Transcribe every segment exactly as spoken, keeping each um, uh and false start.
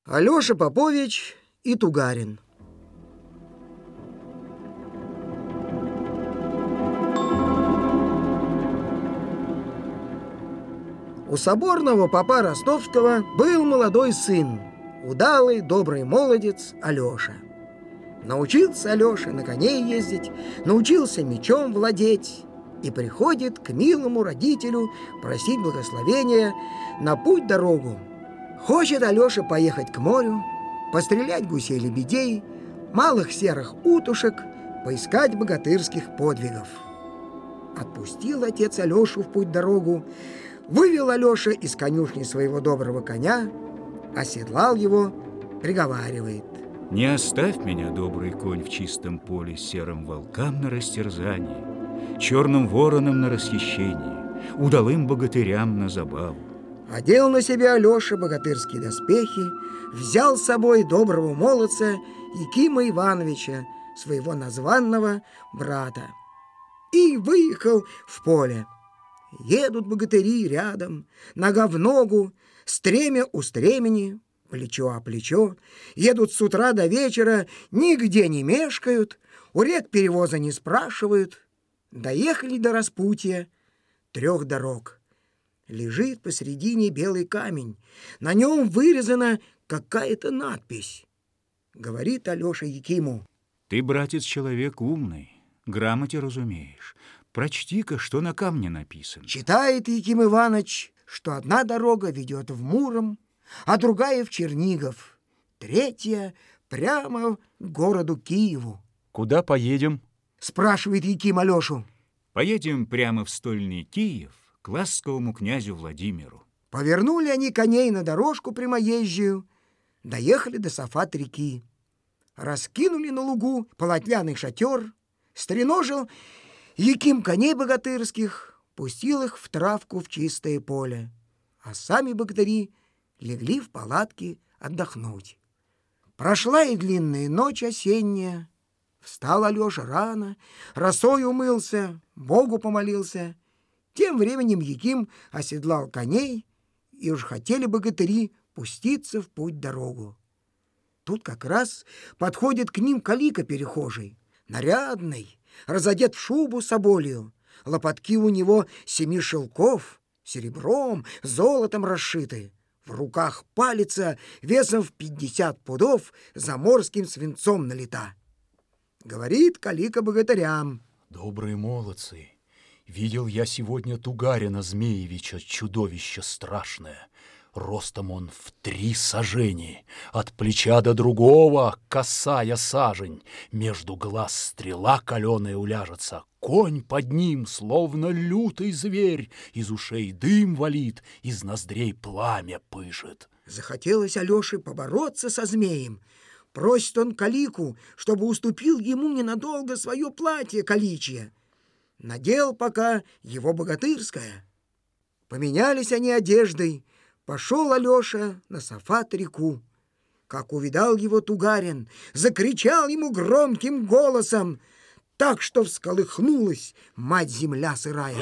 Алеша Попович и Тугарин. У соборного попа Ростовского был молодой сын, удалый, добрый молодец Алеша. Научился Алеша на коне ездить, научился мечом владеть и приходит к милому родителю просить благословения на путь-дорогу. Хочет Алеша поехать к морю, пострелять гусей-лебедей, малых серых утушек, поискать богатырских подвигов. Отпустил отец Алешу в путь-дорогу, вывел Алеша из конюшни своего доброго коня, оседлал его, приговаривает: «Не оставь меня, добрый конь, в чистом поле серым волкам на растерзание, черным воронам на расхищение, удалым богатырям на забаву». Одел на себя Алеша богатырские доспехи, взял с собой доброго молодца Якима Ивановича, своего названного брата, и выехал в поле. Едут богатыри рядом, нога в ногу, стремя у стремени, плечо о плечо, едут с утра до вечера, нигде не мешкают, у рек перевоза не спрашивают. Доехали до распутья трех дорог. Лежит посредине белый камень, на нем вырезана какая-то надпись. Говорит Алеша Якиму: «Ты, братец, человек умный, грамоте разумеешь. Прочти-ка, что на камне написано». Читает Яким Иванович, что одна дорога ведет в Муром, а другая в Чернигов, третья прямо к городу Киеву. «Куда поедем?» Спрашивает Яким Алешу. «Поедем прямо в стольный Киев, к ласковому князю Владимиру». Повернули они коней на дорожку прямоезжую, доехали до Сафат реки. Раскинули на лугу полотняный шатер, стреножил Яким коней богатырских, пустил их в травку в чистое поле, а сами богатыри легли в палатки отдохнуть. Прошла и длинная ночь осенняя. Встал Алеша рано, росой умылся, Богу помолился. Тем временем Яким оседлал коней, и уж хотели богатыри пуститься в путь-дорогу. Тут как раз подходит к ним калика перехожий, нарядный, разодет в шубу соболью, лопатки у него семи шелков, серебром, золотом расшиты, в руках палица весом в пятьдесят пудов заморским свинцом налита. Говорит калика богатырям: «Добрые молодцы, видел я сегодня Тугарина Змеевича, чудовище страшное. Ростом он в три сажени, от плеча до другого косая сажень, между глаз стрела каленая уляжется, конь под ним, словно лютый зверь, из ушей дым валит, из ноздрей пламя пышет». Захотелось Алёше побороться со змеем. Просит он калику, чтобы уступил ему ненадолго свое платье каличье. Надел пока его богатырское. Поменялись они одеждой. Пошел Алеша на Сафат-реку. Как увидал его Тугарин, закричал ему громким голосом, так что всколыхнулась мать-земля сырая: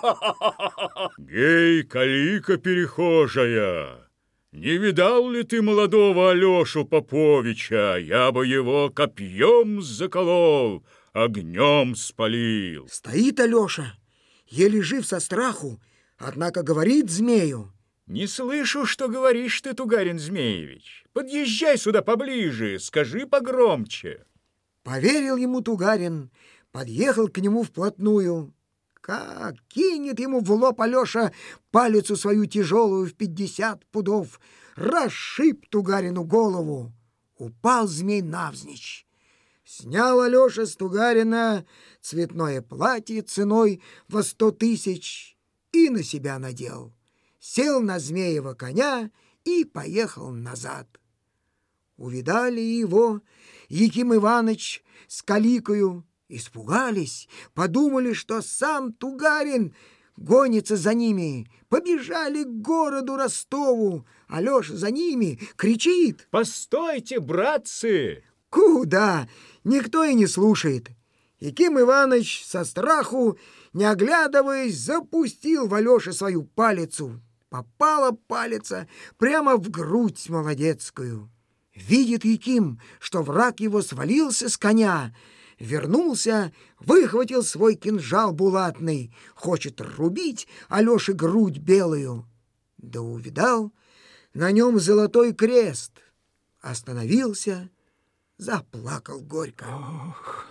«Гей, калика перехожая! Не видал ли ты молодого Алешу Поповича? Я бы его копьем заколол, огнем спалил». Стоит Алеша, еле жив со страху, однако говорит змею: «Не слышу, что говоришь ты, Тугарин Змеевич. Подъезжай сюда поближе, скажи погромче». Поверил ему Тугарин, подъехал к нему вплотную. Как кинет ему в лоб Алеша палицу свою тяжелую в пятьдесят пудов, расшиб Тугарину голову. Упал змей навзничь. Снял Алеша с Тугарина цветное платье ценой во сто тысяч и на себя надел. Сел на змеева коня и поехал назад. Увидали его Яким Иванович с каликою, испугались, подумали, что сам Тугарин гонится за ними, побежали к городу Ростову. Алеша за ними кричит: «Постойте, братцы!» Куда? Никто и не слушает. Яким Иванович со страху, не оглядываясь, запустил в Алёше свою палицу. попала палица прямо в грудь молодецкую. Видит Яким, что враг его свалился с коня, вернулся, выхватил свой кинжал булатный, хочет рубить Алёше грудь белую. Да увидал на нем золотой крест, остановился, заплакал горько. Ох,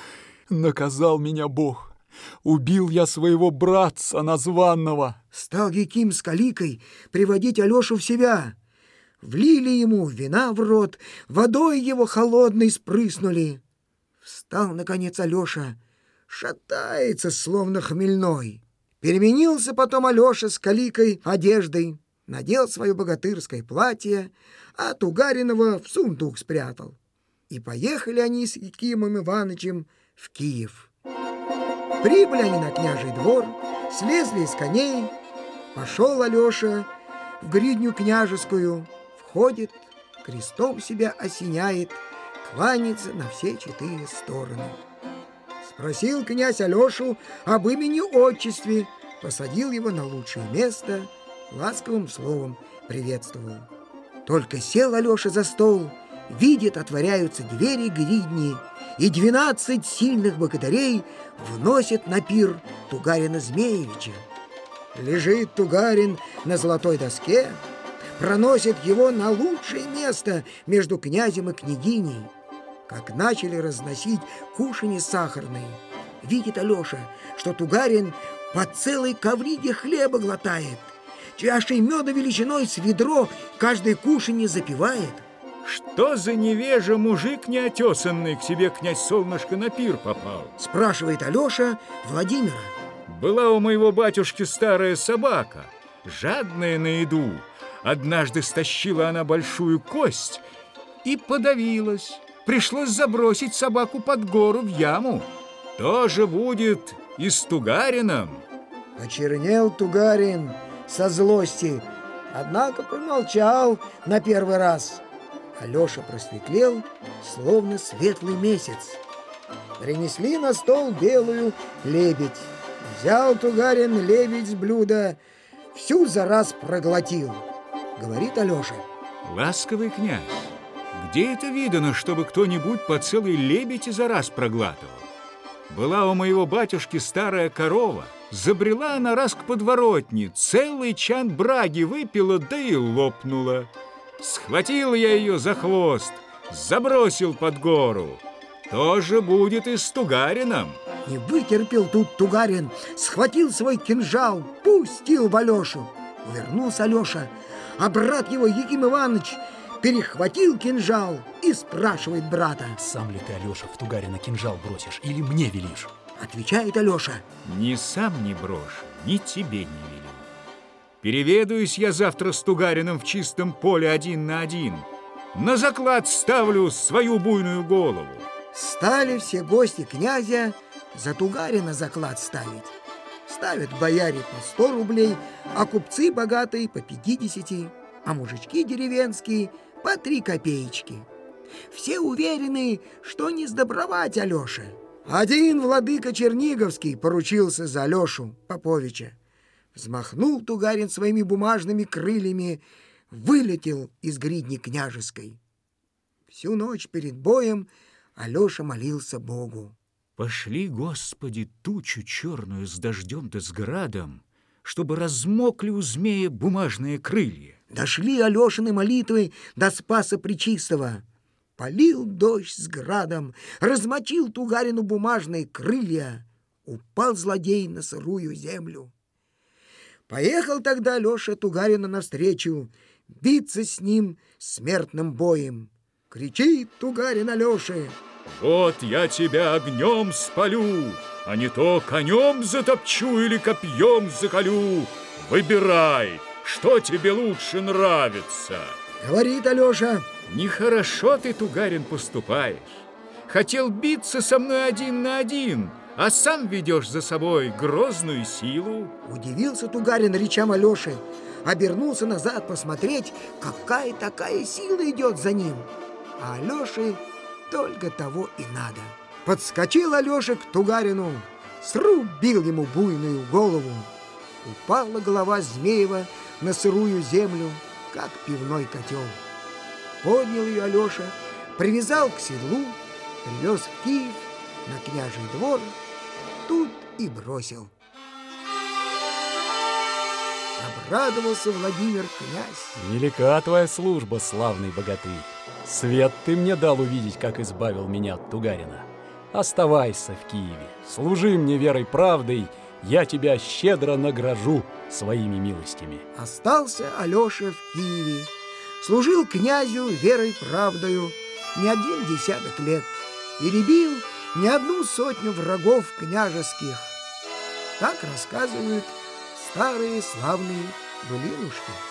наказал меня Бог. Убил я своего братца названного. Стал Яким с Каликой приводить Алёшу в себя. Влили ему вина в рот, водой его холодной спрыснули. Встал, наконец, Алёша, шатается, словно хмельной. Переменился потом Алёша с Каликой одеждой, надел свое богатырское платье, а Тугаринова в сундук спрятал. И поехали они с Якимом Иванычем в Киев. Прибыли они на княжий двор, слезли из коней. Пошел Алёша в гридню княжескую, входит, крестом себя осеняет, кланяется на все четыре стороны. Спросил князь Алёшу об имени-отчестве, посадил его на лучшее место, ласковым словом приветствовал. Только сел Алёша за стол, видит, отворяются двери гридни, и двенадцать сильных богатырей вносят на пир Тугарина Змеевича. Лежит Тугарин на золотой доске, проносит его на лучшее место между князем и княгиней. Как начали разносить кушанье сахарные, видит Алёша, что Тугарин по целой ковриге хлеба глотает, чашей меда величиной с ведро каждое кушанье запивает. Что за невежа мужик неотесанный к себе князь Солнышко на пир попал? Спрашивает Алёша Владимира. Была у моего батюшки старая собака, жадная на еду. Однажды стащила она большую кость и подавилась. Пришлось забросить собаку под гору в яму. То же будет и с Тугарином. Очернел Тугарин со злости, однако промолчал на первый раз. Алёша просветлел, словно светлый месяц. Принесли на стол белую лебедь. Взял Тугарин лебедь с блюда, всю за раз проглотил. Говорит Алёша. Ласковый князь, где это видано, чтобы кто-нибудь по целой лебеди за раз проглатывал? Была у моего батюшки старая корова, забрела она раз к подворотне, целый чан браги выпила, да и лопнула. Схватил я ее за хвост, забросил под гору. То же будет и с Тугарином. Не вытерпел тут Тугарин, схватил свой кинжал, пустил в Алёшу. Вернулся Алёша, а брат его, Яким Иваныч, перехватил кинжал и спрашивает брата. Сам ли ты, Алёша, в Тугарина кинжал бросишь или мне велишь? Отвечает Алёша. Ни сам не брошу, ни тебе не велю. Переведаюсь я завтра с Тугарином в чистом поле один на один. На заклад ставлю свою буйную голову. Стали все гости князя за Тугарина заклад ставить. Ставят бояре по сто рублей, а купцы богатые по пятидесяти, а мужички деревенские по три копеечки. Все уверены, что не сдобровать Алёше. Один владыка Черниговский поручился за Алёшу Поповича. Взмахнул Тугарин своими бумажными крыльями, вылетел из гридни княжеской. Всю ночь перед боем Алёша молился Богу. Пошли, Господи, тучу черную с дождем да с градом, чтобы размокли у змея бумажные крылья. Дошли Алёшины молитвы до Спаса Пречистого. Полил дождь с градом, размочил Тугарину бумажные крылья. Упал злодей на сырую землю. Поехал тогда Алёша Тугарину навстречу, биться с ним смертным боем. Кричит Тугарин Алёше: «Вот я тебя огнем спалю, а не то конем затопчу или копьем заколю. Выбирай, что тебе лучше нравится». Говорит Алёша: Нехорошо ты, Тугарин, поступаешь. Хотел биться со мной один на один, а сам ведешь за собой грозную силу. Удивился Тугарин речам Алёши, обернулся назад посмотреть, какая такая сила идет за ним. А Алёше только того и надо. Подскочил Алёша к Тугарину, срубил ему буйную голову. Упала голова Змеева на сырую землю, как пивной котел. Поднял ее Алеша, привязал к седлу, привез в Киев на княжий двор, тут и бросил. Обрадовался Владимир князь. Велика твоя служба, славный богатырь. Свет ты мне дал увидеть, как избавил меня от Тугарина. Оставайся в Киеве, служи мне верой правдой, я тебя щедро награжу своими милостями. Остался Алеша в Киеве, служил князю верой правдою не один десяток лет, перебил не одну сотню врагов княжеских. Так рассказывают старые славные былинушки.